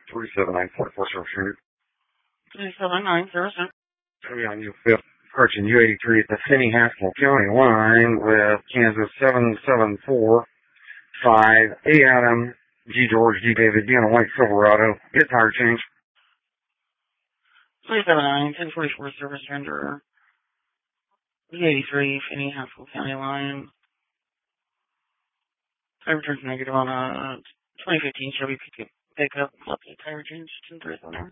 37944 service rendered. 37900. Three on U5, approaching U83 at the Finney Haskell County line with Kansas 774. 5, A Adam, G George, D David, B on a white Silverado. Get tire change. 379 1044 service render. U83 Finney Haskell County line. Tire returns negative on a 2015 Chevy pickup. Left tire change 1037.